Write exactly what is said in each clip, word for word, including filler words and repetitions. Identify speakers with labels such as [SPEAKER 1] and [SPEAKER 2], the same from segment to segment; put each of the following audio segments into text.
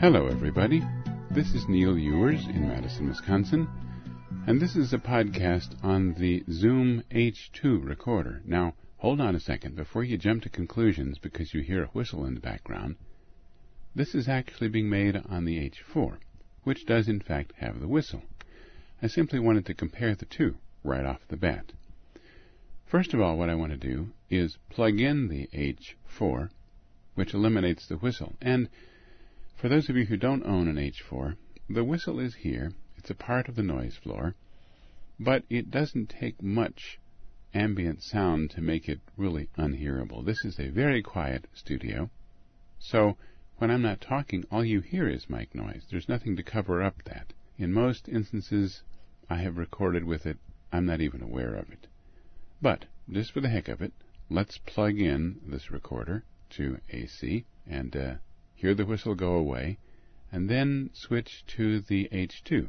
[SPEAKER 1] Hello, everybody. This is Neil Ewers in Madison, Wisconsin, and this is a podcast on the Zoom H two recorder. Now, hold on a second before you jump to conclusions because you hear a whistle in the background. This is actually being made on the H four, which does in fact have the whistle. I simply wanted to compare the two right off the bat. First of all, what I want to do is plug in the H four, which eliminates the whistle. And for those of you who don't own an H four, the whistle is here. It's a part of the noise floor, but it doesn't take much ambient sound to make it really unhearable. This is a very quiet studio, so when I'm not talking, all you hear is mic noise. There's nothing to cover up that. In most instances I have recorded with it, I'm not even aware of it. But, just for the heck of it, let's plug in this recorder to A C and uh, hear the whistle go away, and then switch to the H two.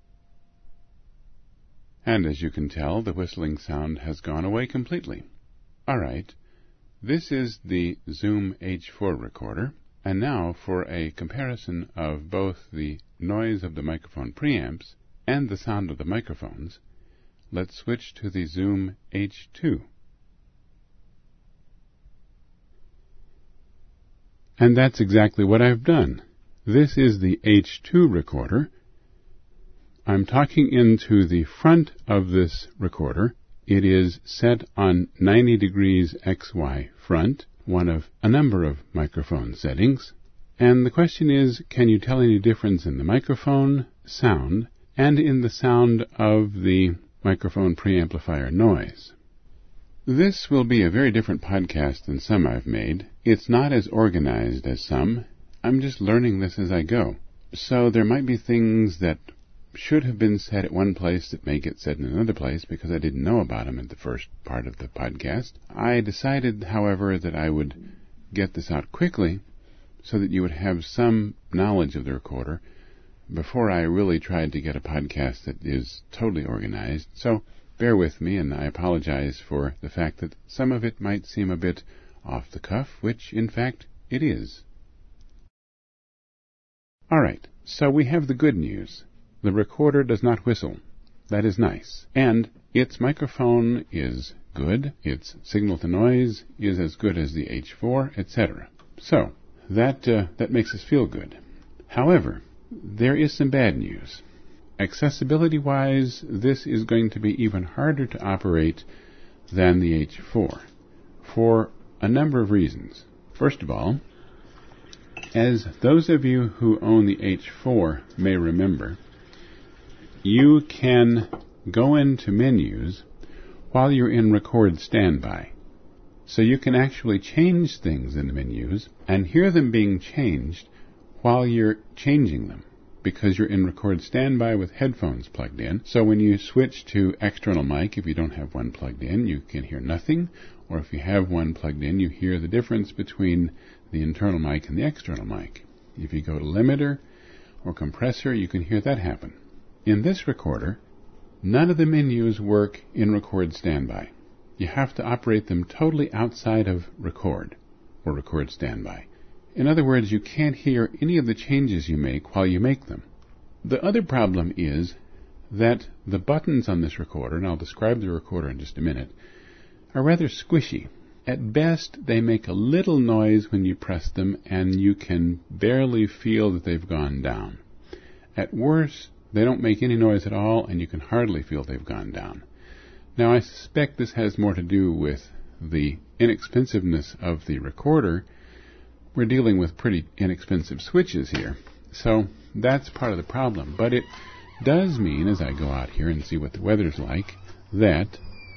[SPEAKER 1] And as you can tell, the whistling sound has gone away completely. Alright, this is the Zoom H four recorder, and now for a comparison of both the noise of the microphone preamps and the sound of the microphones, let's switch to the Zoom H two. And that's exactly what I've done. This is the H two recorder. I'm talking into the front of this recorder. It is set on ninety degrees X Y front, one of a number of microphone settings. And the question is, can you tell any difference in the microphone sound and in the sound of the microphone preamplifier noise? This will be a very different podcast than some I've made. It's not as organized as some. I'm just learning this as I go. So there might be things that should have been said at one place that may get said in another place because I didn't know about them in the first part of the podcast. I decided, however, that I would get this out quickly so that you would have some knowledge of the recorder before I really tried to get a podcast that is totally organized. So bear with me, and I apologize for the fact that some of it might seem a bit off the cuff, which, in fact, it is. All right, so we have the good news. The recorder does not whistle. That is nice. And its microphone is good. Its signal-to-noise is as good as the H four, et cetera. So that, uh, that makes us feel good. However, there is some bad news. Accessibility-wise, this is going to be even harder to operate than the H four, for a number of reasons. First of all, as those of you who own the H four may remember, you can go into menus while you're in record standby. So you can actually change things in the menus and hear them being changed while you're changing them, because you're in record standby with headphones plugged in. So when you switch to external mic, if you don't have one plugged in, you can hear nothing. Or if you have one plugged in, you hear the difference between the internal mic and the external mic. If you go to limiter or compressor, you can hear that happen. In this recorder, none of the menus work in record standby. You have to operate them totally outside of record or record standby. In other words, you can't hear any of the changes you make while you make them. The other problem is that the buttons on this recorder, and I'll describe the recorder in just a minute, are rather squishy. At best, they make a little noise when you press them, and you can barely feel that they've gone down. At worst, they don't make any noise at all, and you can hardly feel they've gone down. Now, I suspect this has more to do with the inexpensiveness of the recorder. We're dealing with pretty inexpensive switches here, so that's part of the problem. But it does mean, as I go out here and see what the weather's like, that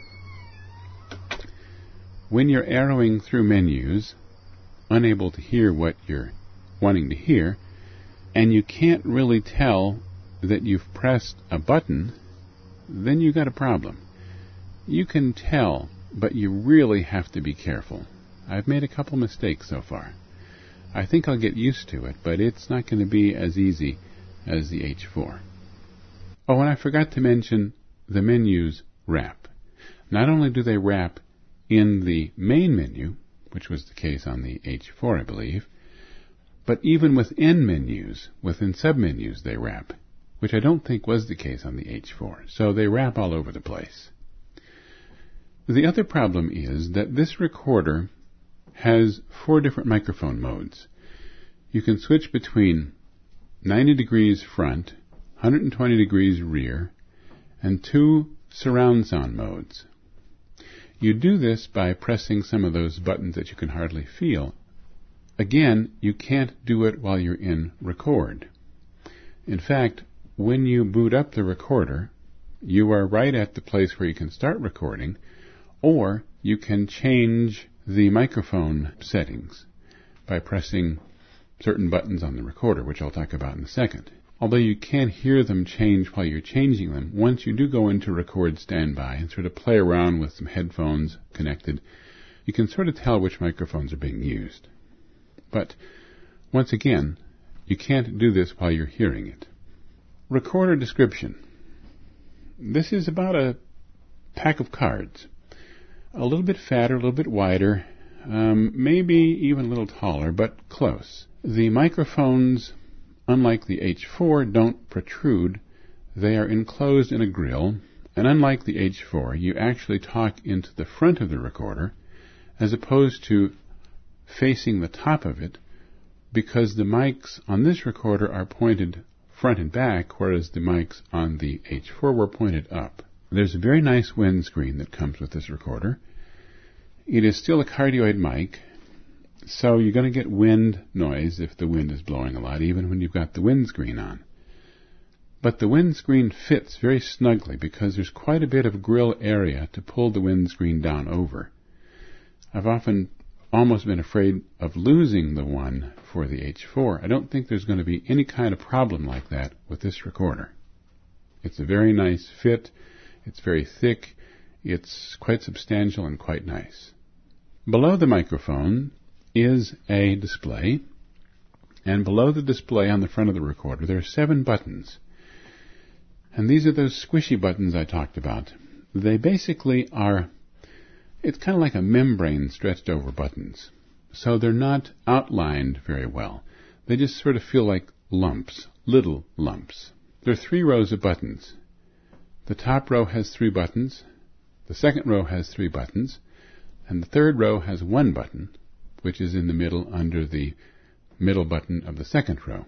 [SPEAKER 1] when you're arrowing through menus, unable to hear what you're wanting to hear, and you can't really tell that you've pressed a button, then you've got a problem. You can tell, but you really have to be careful. I've made a couple mistakes so far. I think I'll get used to it, but it's not going to be as easy as the H four. Oh, and I forgot to mention the menus wrap. Not only do they wrap in the main menu, which was the case on the H four, I believe, But even within menus, within submenus, they wrap, which I don't think was the case on the H four. So they wrap all over the place. The other problem is that this recorder has four different microphone modes. You can switch between ninety degrees front, one hundred twenty degrees rear, and two surround sound modes. You do this by pressing some of those buttons that you can hardly feel. Again, you can't do it while you're in record. In fact, when you boot up the recorder, you are right at the place where you can start recording, or you can change the microphone settings by pressing certain buttons on the recorder, which I'll talk about in a second. Although you can't hear them change while you're changing them, once you do go into record standby and sort of play around with some headphones connected, you can sort of tell which microphones are being used. But, once again, you can't do this while you're hearing it. Recorder description. This is about a pack of cards. A little bit fatter, a little bit wider, um, maybe even a little taller, but close. The microphones, unlike the H four, don't protrude. They are enclosed in a grill, and unlike the H four, you actually talk into the front of the recorder, as opposed to facing the top of it, because the mics on this recorder are pointed front and back, whereas the mics on the H four were pointed up. There's a very nice windscreen that comes with this recorder. It is still a cardioid mic, so you're going to get wind noise if the wind is blowing a lot, even when you've got the windscreen on. But the windscreen fits very snugly because there's quite a bit of grill area to pull the windscreen down over. I've often almost been afraid of losing the one for the H four. I don't think there's going to be any kind of problem like that with this recorder. It's a very nice fit. It's very thick. It's quite substantial and quite nice. Below the microphone is a display, and below the display on the front of the recorder there are seven buttons. And these are those squishy buttons I talked about. They basically are, it's kind of like a membrane stretched over buttons. So they're not outlined very well. They just sort of feel like lumps, little lumps. There are three rows of buttons. The top row has three buttons, the second row has three buttons, and the third row has one button, which is in the middle under the middle button of the second row.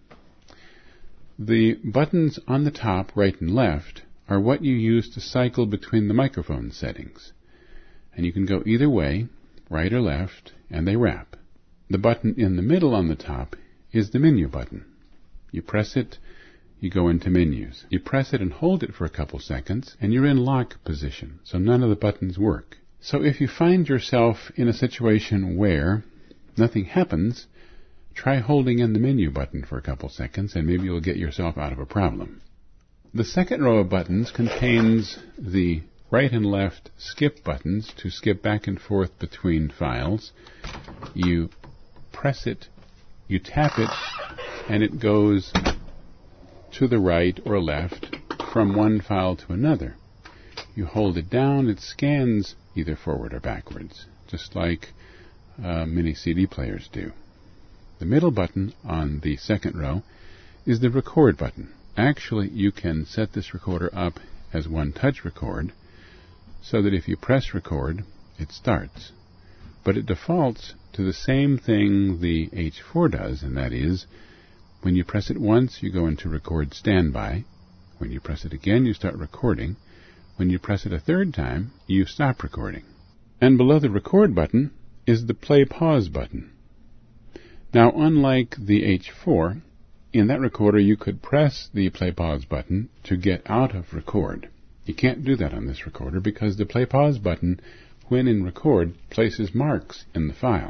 [SPEAKER 1] The buttons on the top, right and left, are what you use to cycle between the microphone settings. And you can go either way, right or left, and they wrap. The button in the middle on the top is the menu button. You press it, you go into menus. You press it and hold it for a couple seconds, and you're in lock position, so none of the buttons work. So if you find yourself in a situation where nothing happens, try holding in the menu button for a couple seconds, and maybe you'll get yourself out of a problem. The second row of buttons contains the right and left skip buttons to skip back and forth between files. You press it, you tap it, and it goes to the right or left from one file to another. You hold it down, it scans either forward or backwards, just like uh, many C D players do. The middle button on the second row is the record button. Actually, you can set this recorder up as one touch record, so that if you press record, it starts. But it defaults to the same thing the H four does, and that is, when you press it once, you go into record standby. When you press it again, you start recording. When you press it a third time, you stop recording. And below the record button is the play pause button. Now, unlike the H four, in that recorder you could press the play pause button to get out of record. You can't do that on this recorder because the play pause button, when in record, places marks in the file.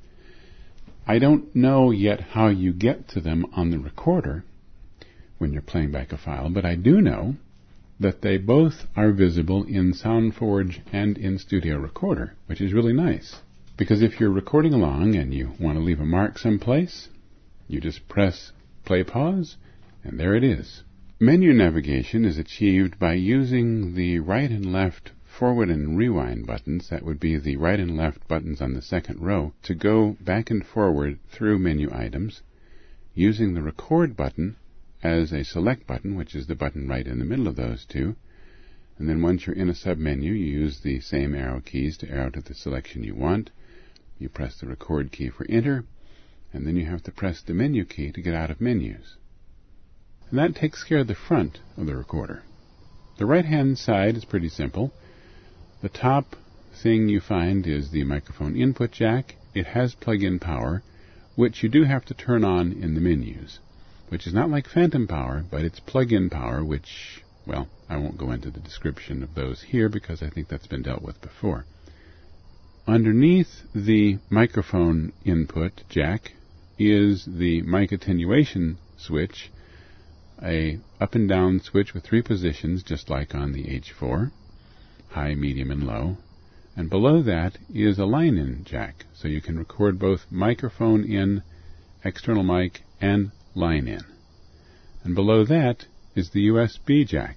[SPEAKER 1] I don't know yet how you get to them on the recorder when you're playing back a file, but I do know that they both are visible in SoundForge and in Studio Recorder, which is really nice. Because if you're recording along and you want to leave a mark someplace, you just press play pause, and there it is. Menu navigation is achieved by using the right and left forward and rewind buttons, that would be the right and left buttons on the second row, to go back and forward through menu items, using the record button as a select button, which is the button right in the middle of those two. And then once you're in a submenu, you use the same arrow keys to arrow to the selection you want. You press the record key for enter, and then you have to press the menu key to get out of menus. And that takes care of the front of the recorder. The right-hand side is pretty simple. The top thing you find is the microphone input jack. It has plug-in power, which you do have to turn on in the menus, which is not like phantom power, but it's plug-in power, which, well, I won't go into the description of those here because I think that's been dealt with before. Underneath the microphone input jack is the mic attenuation switch, a up and down switch with three positions, just like on the H four, high, medium, and low. And below that is a line-in jack, so you can record both microphone in, external mic, and line-in. And below that is the U S B jack.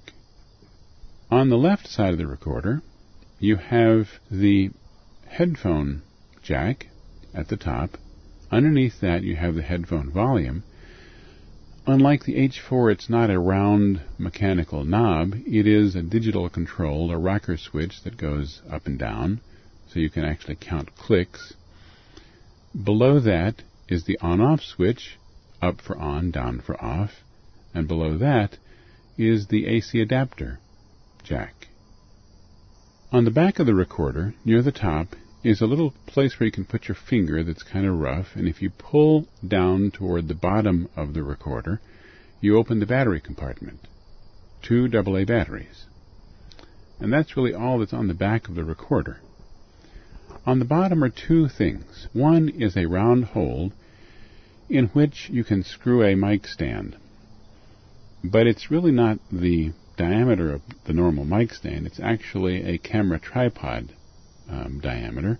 [SPEAKER 1] On the left side of the recorder, you have the headphone jack at the top. Underneath that, you have the headphone volume. Unlike the H four, it's not a round mechanical knob. It is a digital control, a rocker switch that goes up and down, so you can actually count clicks. Below that is the on-off switch, up for on, down for off, and below that is the A C adapter jack. On the back of the recorder, near the top, is a little place where you can put your finger that's kind of rough, and if you pull down toward the bottom of the recorder, you open the battery compartment. Two double A batteries. And that's really all that's on the back of the recorder. On the bottom are two things. One is a round hole in which you can screw a mic stand. But it's really not the diameter of the normal mic stand. It's actually a camera tripod Um, diameter.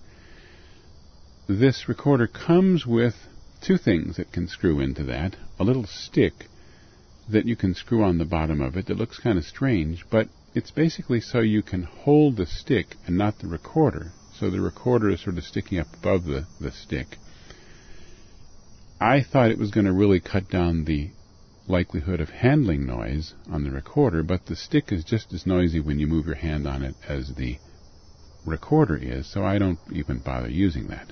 [SPEAKER 1] This recorder comes with two things that can screw into that. A little stick that you can screw on the bottom of it that looks kind of strange, but it's basically so you can hold the stick and not the recorder. So the recorder is sort of sticking up above the, the stick. I thought it was going to really cut down the likelihood of handling noise on the recorder, but the stick is just as noisy when you move your hand on it as the recorder is, so I don't even bother using that.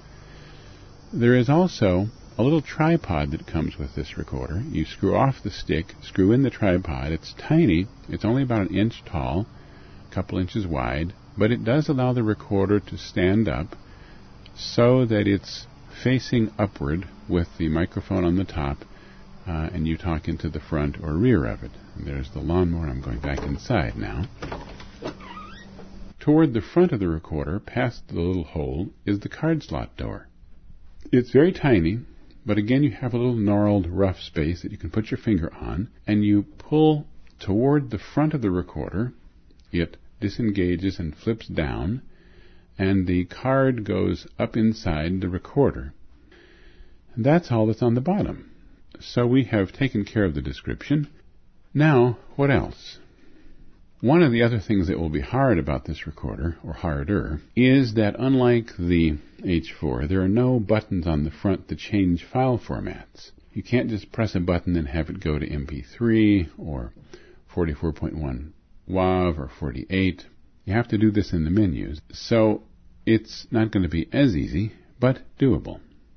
[SPEAKER 1] There is also a little tripod that comes with this recorder. You screw off the stick, screw in the tripod. It's tiny. It's only about an inch tall, a couple inches wide, but it does allow the recorder to stand up so that it's facing upward with the microphone on the top, uh, and you talk into the front or rear of it. And there's the lawnmower. I'm going back inside now. Toward the front of the recorder, past the little hole, is the card slot door. It's very tiny, but again you have a little gnarled rough space that you can put your finger on, and you pull toward the front of the recorder. It disengages and flips down, and the card goes up inside the recorder. And that's all that's on the bottom. So we have taken care of the description. Now, what else? One of the other things that will be hard about this recorder, or harder, is that unlike the H four, there are no buttons on the front to change file formats. You can't just press a button and have it go to M P three, or forty-four point one WAV, or forty-eight. You have to do this in the menus, so it's not going to be as easy, but doable.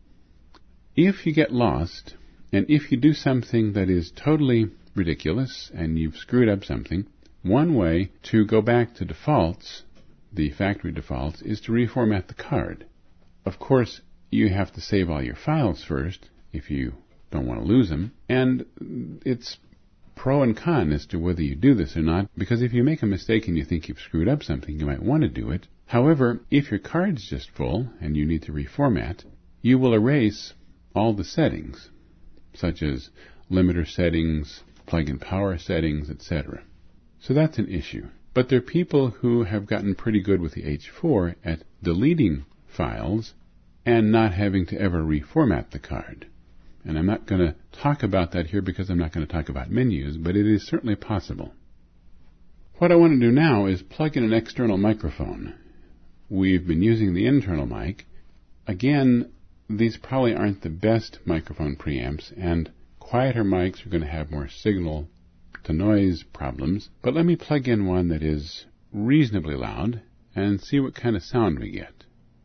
[SPEAKER 1] If you get lost, and if you do something that is totally ridiculous, and you've screwed up something, one way to go back to defaults, the factory defaults, is to reformat the card. Of course, you have to save all your files first if you don't want to lose them, and it's pro and con as to whether you do this or not, because if you make a mistake and you think you've screwed up something, you might want to do it. However, if your card's just full and you need to reformat, you will erase all the settings, such as limiter settings, plug-in power settings, et cetera. So that's an issue. But there are people who have gotten pretty good with the H four at deleting files and not having to ever reformat the card. And I'm not going to talk about that here because I'm not going to talk about menus, but it is certainly possible. What I want to do now is plug in an external microphone. We've been using the internal mic. Again, these probably aren't the best microphone preamps, and quieter mics are going to have more signal to noise problems, but let me plug in one that is reasonably loud and see what kind of sound we get.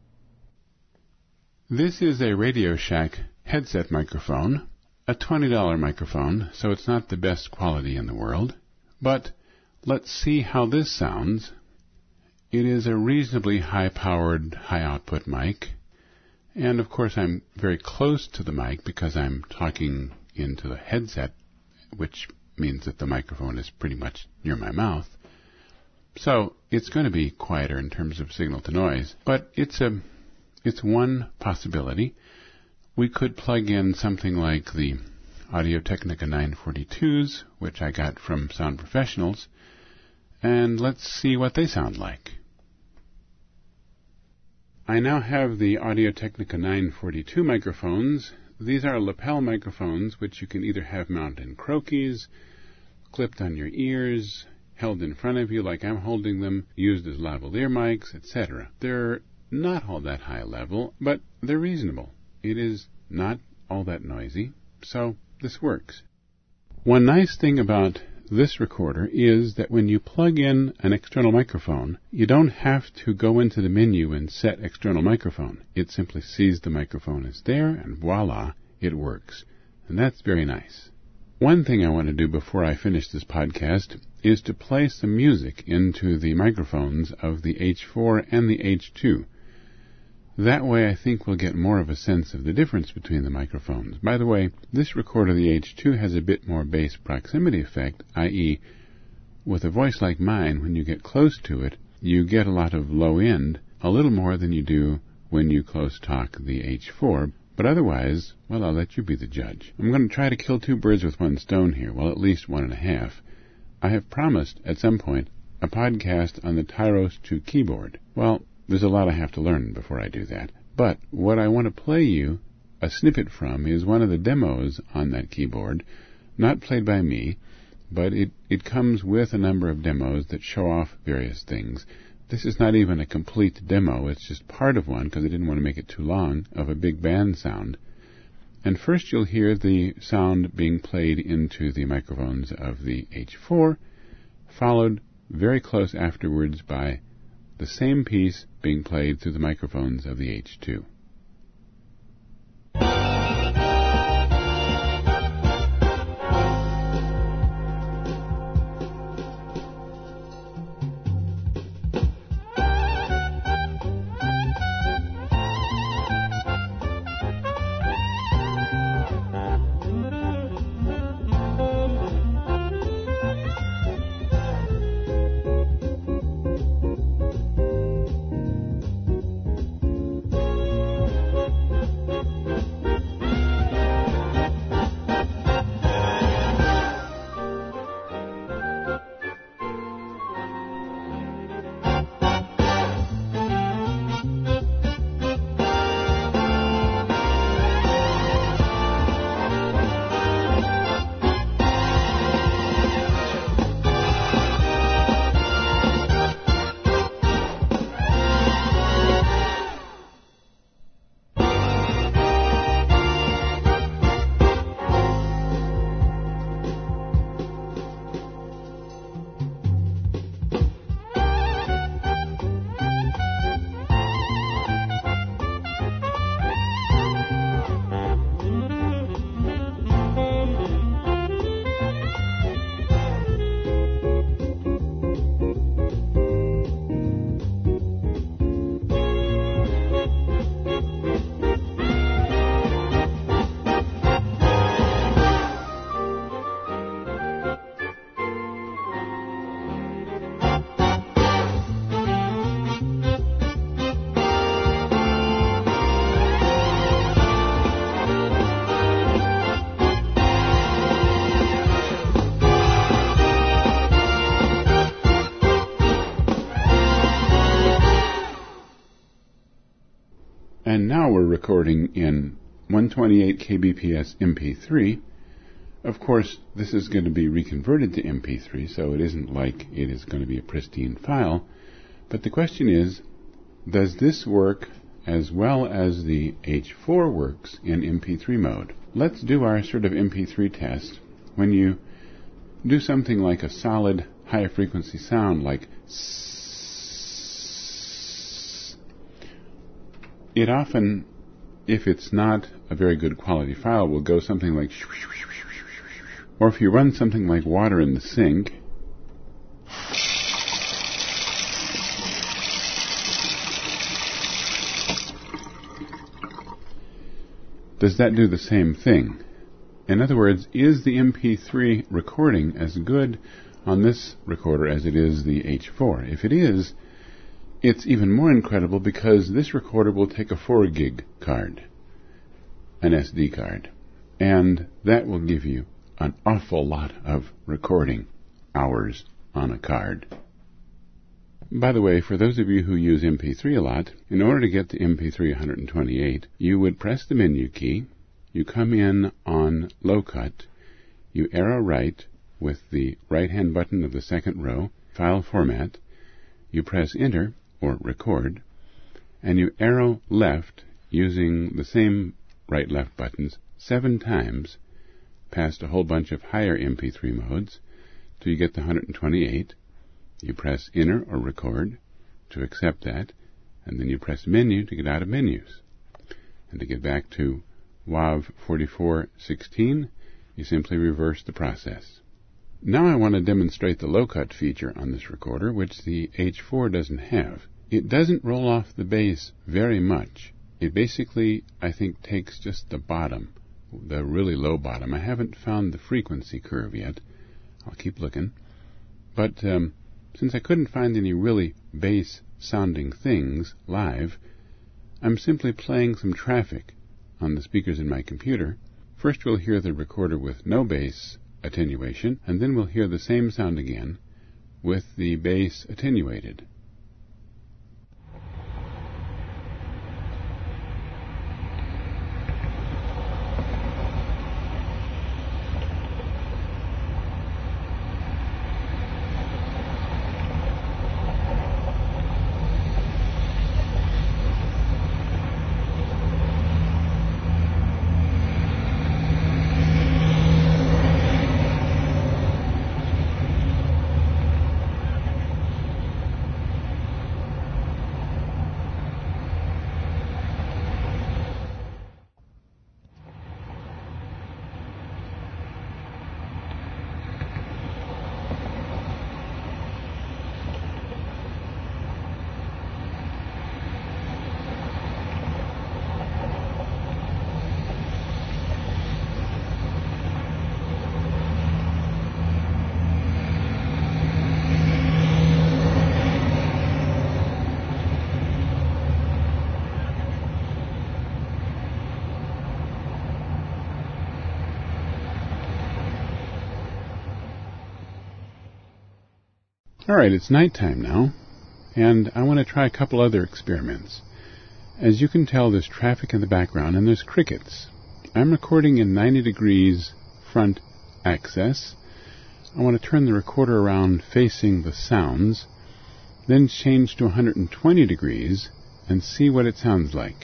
[SPEAKER 1] This is a Radio Shack headset microphone, a twenty dollar microphone, so it's not the best quality in the world, but let's see how this sounds. It is a reasonably high-powered, high-output mic, and of course I'm very close to the mic because I'm talking into the headset, which means that the microphone is pretty much near my mouth. So it's going to be quieter in terms of signal to noise, but it's a it's one possibility. We could plug in something like the Audio-Technica nine forty-twos, which I got from Sound Professionals, and let's see what they sound like. I now have the Audio-Technica nine forty-two microphones. These are lapel microphones which you can either have mounted in croquis, clipped on your ears, held in front of you like I'm holding them, used as lavalier mics, et cetera. They're not all that high level, but they're reasonable. It is not all that noisy, so this works. One nice thing about this recorder is that when you plug in an external microphone, you don't have to go into the menu and set external microphone. It simply sees the microphone is there, and voila, it works. And that's very nice. One thing I want to do before I finish this podcast is to play some music into the microphones of the H four and the H two. That way I think we'll get more of a sense of the difference between the microphones. By the way, this recorder, the H two, has a bit more bass proximity effect, that is, with a voice like mine, when you get close to it, you get a lot of low end, a little more than you do when you close talk the H four. But otherwise, well, I'll let you be the judge. I'm going to try to kill two birds with one stone here, well, at least one and a half. I have promised, at some point, a podcast on the Tyros two keyboard. Well, there's a lot I have to learn before I do that. But what I want to play you a snippet from is one of the demos on that keyboard, not played by me, but it, it comes with a number of demos that show off various things. This is not even a complete demo, it's just part of one, because I didn't want to make it too long, of a big band sound. And first you'll hear the sound being played into the microphones of the H four, followed very close afterwards by the same piece being played through the microphones of the H two. And now we're recording in one twenty-eight kilobits per M P three, Of course, this is going to be reconverted to M P three, so it isn't like it is going to be a pristine file. But the question is, does this work as well as the H four works in M P three mode? Let's do our sort of M P three test. When you do something like a solid high-frequency sound like s, it often, if it's not a very good quality file, will go something like sh- sh- sh- sh- sh- sh- or if you run something like water in the sink, does that do the same thing? In other words, is the M P three recording as good on this recorder as it is the H four? If it is, it's even more incredible because this recorder will take a four gig card, an S D card, and that will give you an awful lot of recording hours on a card. By the way, for those of you who use M P three a lot, in order to get to M P three one twenty-eight, you would press the menu key, you come in on low cut, you arrow right with the right-hand button of the second row, file format, you press enter, or record, and you arrow left using the same right-left buttons seven times past a whole bunch of higher M P three modes till you get to one twenty-eight. You press enter or record to accept that, and then you press menu to get out of menus. And to get back to W A V forty-four sixteen, you simply reverse the process. Now I want to demonstrate the low-cut feature on this recorder, which the H four doesn't have. It doesn't roll off the bass very much. It basically, I think, takes just the bottom, the really low bottom. I haven't found the frequency curve yet. I'll keep looking. But um, since I couldn't find any really bass-sounding things live, I'm simply playing some traffic on the speakers in my computer. First we'll hear the recorder with no bass attenuation, and then we'll hear the same sound again with the bass attenuated. Alright, it's nighttime now, and I want to try a couple other experiments. As you can tell, there's traffic in the background, and there's crickets. I'm recording in ninety degrees front axis. I want to turn the recorder around facing the sounds, then change to one hundred twenty degrees, and see what it sounds like.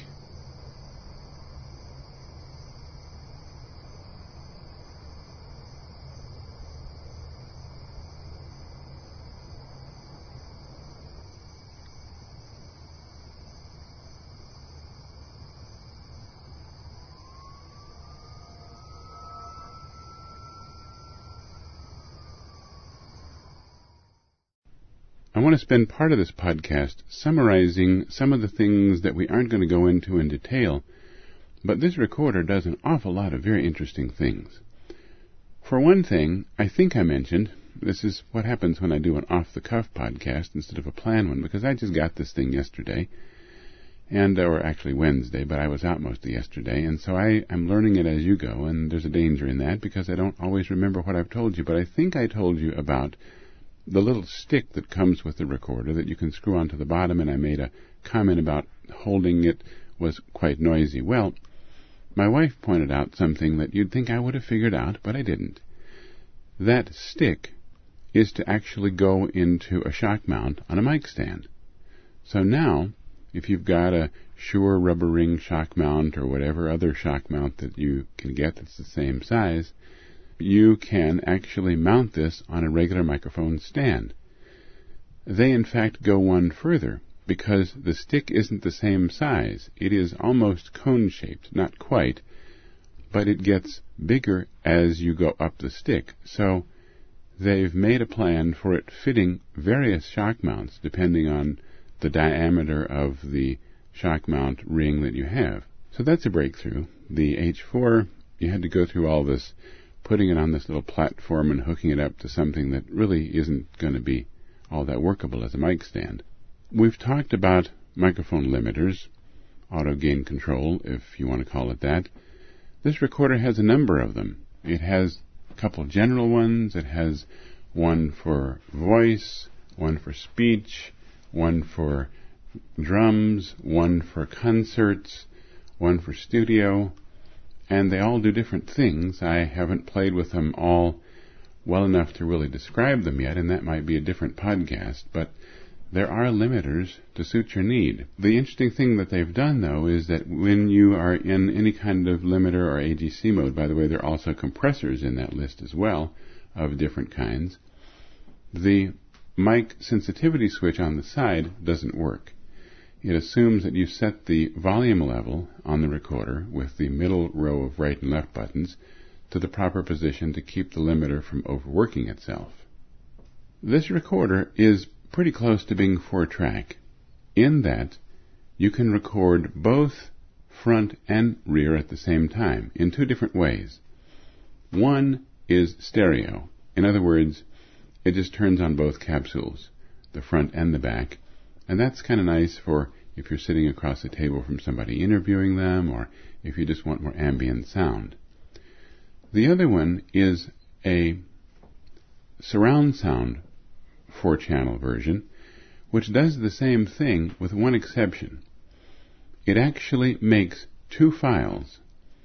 [SPEAKER 1] I want to spend part of this podcast summarizing some of the things that we aren't going to go into in detail, but this recorder does an awful lot of very interesting things. For one thing, I think I mentioned, this is what happens when I do an off-the-cuff podcast instead of a planned one, because I just got this thing yesterday, and or actually Wednesday, but I was out most of yesterday, and so I am learning it as you go, and there's a danger in that because I don't always remember what I've told you, but I think I told you about the little stick that comes with the recorder that you can screw onto the bottom, and I made a comment about holding it was quite noisy. Well, my wife pointed out something that you'd think I would have figured out, but I didn't. That stick is to actually go into a shock mount on a mic stand. So now, if you've got a Shure rubber ring shock mount or whatever other shock mount that you can get that's the same size, you can actually mount this on a regular microphone stand. They in fact go one further, because the stick isn't the same size. It is almost cone-shaped, not quite, but it gets bigger as you go up the stick. So they've made a plan for it fitting various shock mounts depending on the diameter of the shock mount ring that you have. So that's a breakthrough. The H four, you had to go through all this, putting it on this little platform and hooking it up to something that really isn't going to be all that workable as a mic stand. We've talked about microphone limiters, auto gain control, if you want to call it that. This recorder has a number of them. It has a couple of general ones. It has one for voice, one for speech, one for drums, one for concerts, one for studio, and they all do different things. I haven't played with them all well enough to really describe them yet, and that might be a different podcast, but there are limiters to suit your need. The interesting thing that they've done, though, is that when you are in any kind of limiter or A G C mode, by the way, there are also compressors in that list as well of different kinds, the mic sensitivity switch on the side doesn't work. It assumes that you set the volume level on the recorder with the middle row of right and left buttons to the proper position to keep the limiter from overworking itself. This recorder is pretty close to being four-track, in that you can record both front and rear at the same time in two different ways. One is stereo. In other words, it just turns on both capsules, the front and the back, and that's kind of nice for if you're sitting across the table from somebody interviewing them, or if you just want more ambient sound. The other one is a surround sound four-channel version, which does the same thing with one exception. It actually makes two files,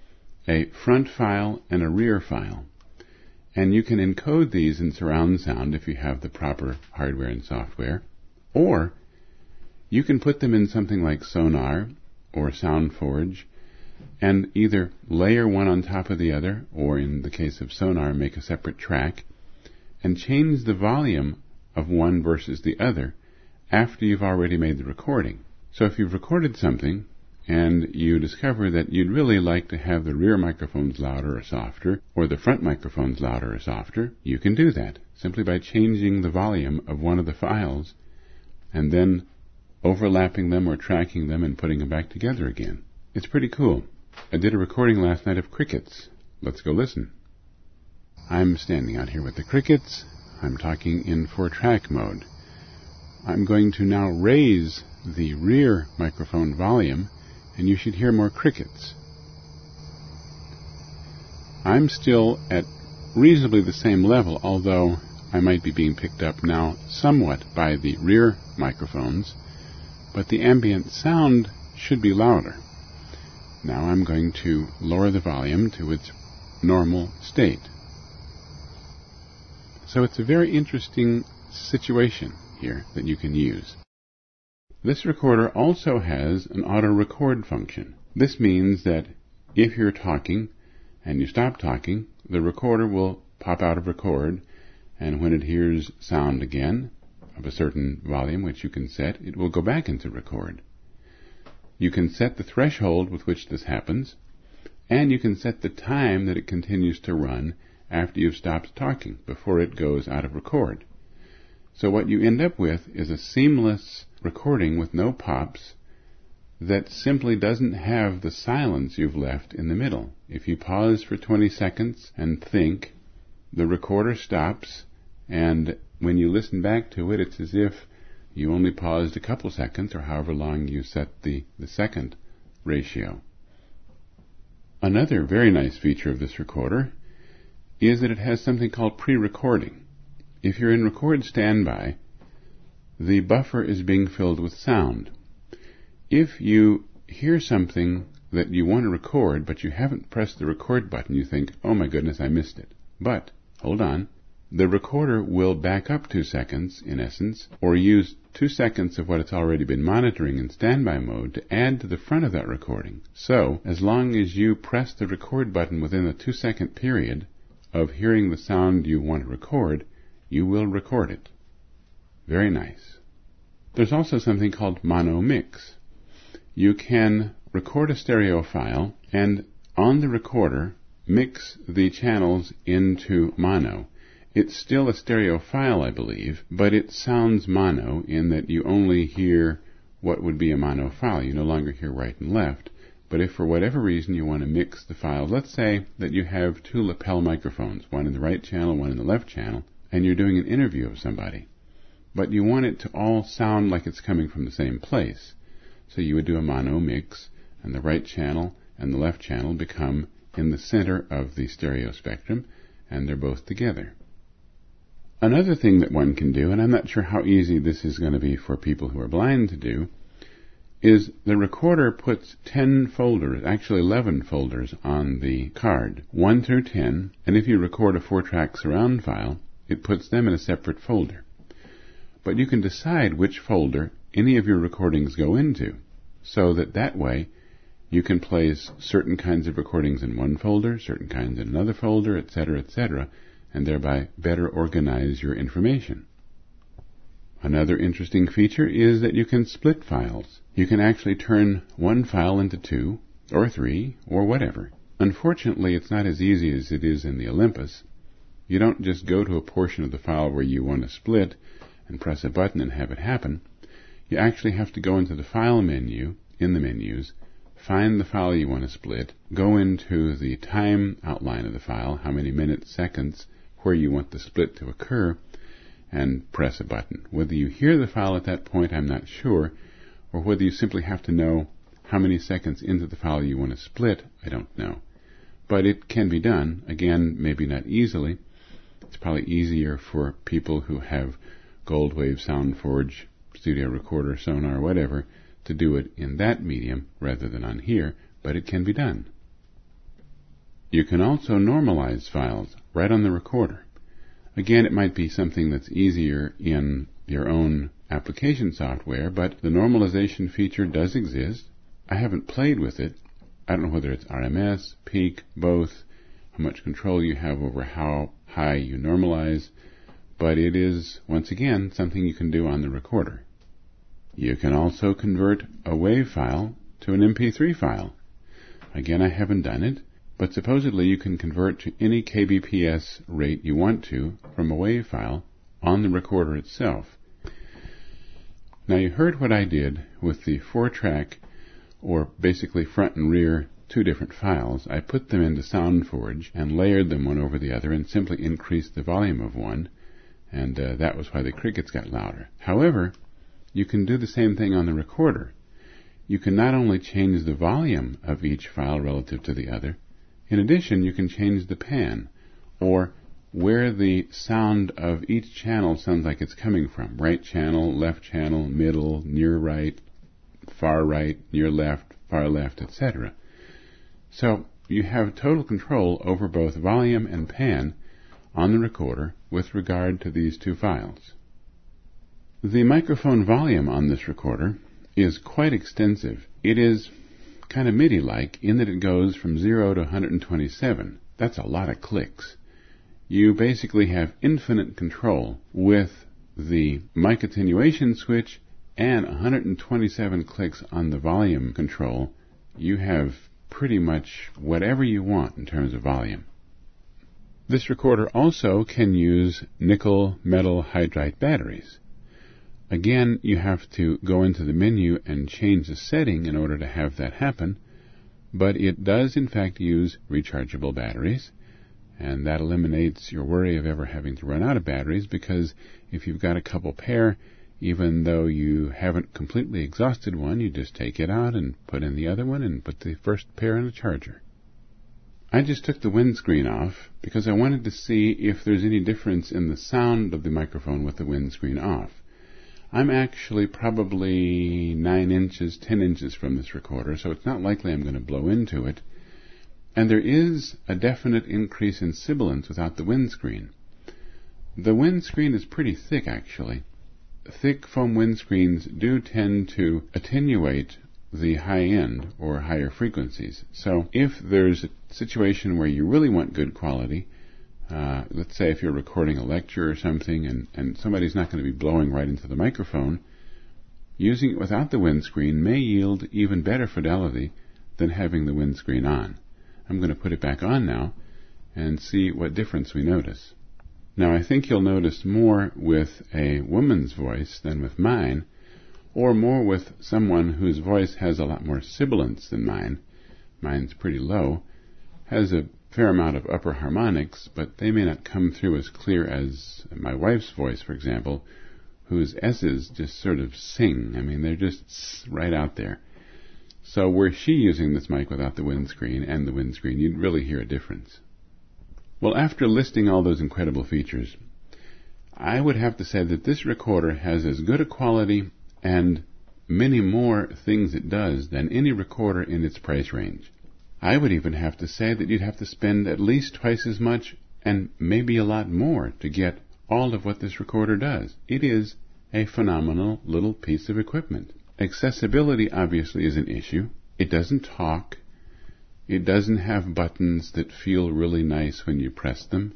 [SPEAKER 1] a front file and a rear file, and you can encode these in surround sound if you have the proper hardware and software, or you can put them in something like Sonar or SoundForge and either layer one on top of the other, or in the case of Sonar, make a separate track, and change the volume of one versus the other after you've already made the recording. So if you've recorded something and you discover that you'd really like to have the rear microphones louder or softer, or the front microphones louder or softer, you can do that simply by changing the volume of one of the files and then overlapping them or tracking them and putting them back together again. It's pretty cool. I did a recording last night of crickets. Let's go listen. I'm standing out here with the crickets. I'm talking in four-track mode. I'm going to now raise the rear microphone volume, and you should hear more crickets. I'm still at reasonably the same level, although I might be being picked up now somewhat by the rear microphones, but the ambient sound should be louder. Now I'm going to lower the volume to its normal state. So it's a very interesting situation here that you can use. This recorder also has an auto-record function. This means that if you're talking and you stop talking, the recorder will pop out of record, and when it hears sound again of a certain volume which you can set, it will go back into record. You can set the threshold with which this happens, and you can set the time that it continues to run after you've stopped talking before it goes out of record. So what you end up with is a seamless recording with no pops that simply doesn't have the silence you've left in the middle. If you pause for twenty seconds and think, the recorder stops, and when you listen back to it, it's as if you only paused a couple seconds, or however long you set the, the second ratio. Another very nice feature of this recorder is that it has something called pre-recording. If you're in record standby, the buffer is being filled with sound. If you hear something that you want to record, but you haven't pressed the record button, you think, oh my goodness, I missed it. But, hold on, the recorder will back up two seconds, in essence, or use two seconds of what it's already been monitoring in standby mode to add to the front of that recording. So, as long as you press the record button within the two second period of hearing the sound you want to record, you will record it. Very nice. There's also something called mono mix. You can record a stereo file and on the recorder mix the channels into mono. It's still a stereo file, I believe, but it sounds mono in that you only hear what would be a mono file. You no longer hear right and left. But if for whatever reason you want to mix the files, let's say that you have two lapel microphones, one in the right channel, one in the left channel, and you're doing an interview of somebody, but you want it to all sound like it's coming from the same place. So you would do a mono mix, and the right channel and the left channel become in the center of the stereo spectrum, and they're both together. Another thing that one can do, and I'm not sure how easy this is going to be for people who are blind to do, is the recorder puts ten folders, actually eleven folders on the card, one through ten, and if you record a four-track surround file, it puts them in a separate folder. But you can decide which folder any of your recordings go into, so that that way you can place certain kinds of recordings in one folder, certain kinds in another folder, et cetera, et cetera, and thereby better organize your information. Another interesting feature is that you can split files. You can actually turn one file into two, or three, or whatever. Unfortunately, it's not as easy as it is in the Olympus. You don't just go to a portion of the file where you want to split and press a button and have it happen. You actually have to go into the File menu, in the menus, find the file you want to split, go into the time outline of the file, how many minutes, seconds, where you want the split to occur, and press a button. Whether you hear the file at that point, I'm not sure, or whether you simply have to know how many seconds into the file you want to split, I don't know. But it can be done, again, maybe not easily. It's probably easier for people who have Goldwave, SoundForge, Studio Recorder, Sonar, whatever, to do it in that medium rather than on here, but it can be done. You can also normalize files right on the recorder. Again, it might be something that's easier in your own application software, but the normalization feature does exist. I haven't played with it. I don't know whether it's R M S, peak, both, how much control you have over how high you normalize, but it is, once again, something you can do on the recorder. You can also convert a WAV file to an M P three file. Again, I haven't done it, but supposedly you can convert to any K B P S rate you want to from a WAV file on the recorder itself. Now you heard what I did with the four-track, or basically front and rear, two different files. I put them into SoundForge and layered them one over the other and simply increased the volume of one, and uh, that was why the crickets got louder. However, you can do the same thing on the recorder. You can not only change the volume of each file relative to the other, in addition you can change the pan, or where the sound of each channel sounds like it's coming from. Right channel, left channel, middle, near right, far right, near left, far left, et cetera. So you have total control over both volume and pan on the recorder with regard to these two files. The microphone volume on this recorder is quite extensive. It is kind of MIDI-like in that it goes from zero to one hundred twenty-seven. That's a lot of clicks. You basically have infinite control with the mic attenuation switch and one hundred twenty-seven clicks on the volume control. You have pretty much whatever you want in terms of volume. This recorder also can use nickel metal hydride batteries. Again, you have to go into the menu and change the setting in order to have that happen, but it does in fact use rechargeable batteries, and that eliminates your worry of ever having to run out of batteries, because if you've got a couple pair, even though you haven't completely exhausted one, you just take it out and put in the other one and put the first pair in a charger. I just took the windscreen off because I wanted to see if there's any difference in the sound of the microphone with the windscreen off. I'm actually probably nine inches, ten inches from this recorder, so it's not likely I'm going to blow into it. And there is a definite increase in sibilance without the windscreen. The windscreen is pretty thick, actually. Thick foam windscreens do tend to attenuate the high end or higher frequencies. So if there's a situation where you really want good quality, uh, let's say if you're recording a lecture or something and, and somebody's not going to be blowing right into the microphone, using it without the windscreen may yield even better fidelity than having the windscreen on. I'm going to put it back on now and see what difference we notice. Now I think you'll notice more with a woman's voice than with mine, or more with someone whose voice has a lot more sibilance than mine. Mine's pretty low, has a fair amount of upper harmonics, but they may not come through as clear as my wife's voice, for example, whose S's just sort of sing. I mean, they're just right out there. So were she using this mic without the windscreen and the windscreen, you'd really hear a difference. Well, after listing all those incredible features, I would have to say that this recorder has as good a quality and many more things it does than any recorder in its price range. I would even have to say that you'd have to spend at least twice as much and maybe a lot more to get all of what this recorder does. It is a phenomenal little piece of equipment. Accessibility obviously is an issue. It doesn't talk. It doesn't have buttons that feel really nice when you press them.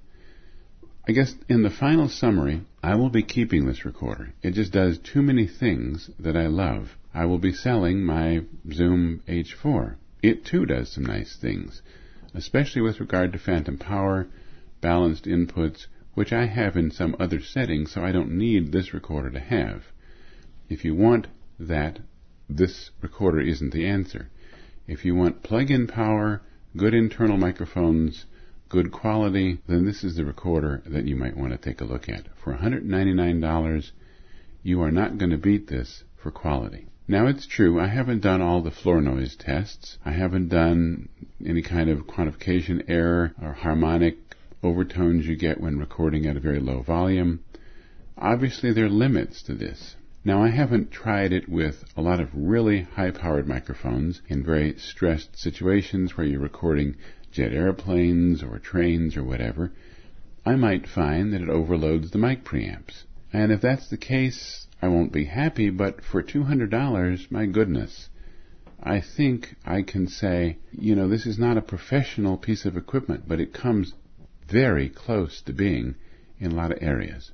[SPEAKER 1] I guess in the final summary, I will be keeping this recorder. It just does too many things that I love. I will be selling my Zoom H four. It too does some nice things, especially with regard to phantom power, balanced inputs, which I have in some other settings, so I don't need this recorder to have. If you want that, this recorder isn't the answer. If you want plug-in power, good internal microphones, good quality, then this is the recorder that you might want to take a look at. For one hundred ninety-nine dollars, you are not going to beat this for quality. Now it's true, I haven't done all the floor noise tests. I haven't done any kind of quantification error or harmonic overtones you get when recording at a very low volume. Obviously there are limits to this. Now I haven't tried it with a lot of really high-powered microphones in very stressed situations where you're recording jet airplanes or trains or whatever. I might find that it overloads the mic preamps. And if that's the case, I won't be happy, but for two hundred dollars, my goodness, I think I can say, you know, this is not a professional piece of equipment, but it comes very close to being in a lot of areas.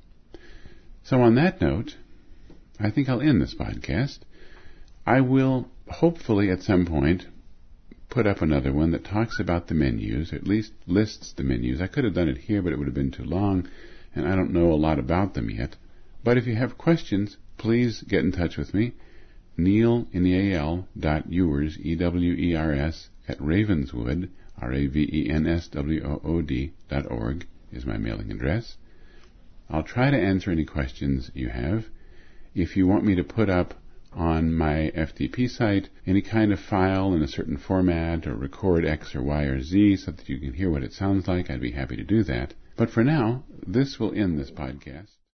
[SPEAKER 1] So on that note, I think I'll end this podcast. I will hopefully at some point put up another one that talks about the menus, or at least lists the menus. I could have done it here, but it would have been too long, and I don't know a lot about them yet. But if you have questions, please get in touch with me. Neil, N E A L, dot Ewers, E W E R S, at Ravenswood, R A V E N S W O O D, dot org is my mailing address. I'll try to answer any questions you have. If you want me to put up on my F T P site any kind of file in a certain format or record X or Y or Z so that you can hear what it sounds like, I'd be happy to do that. But for now, this will end this podcast.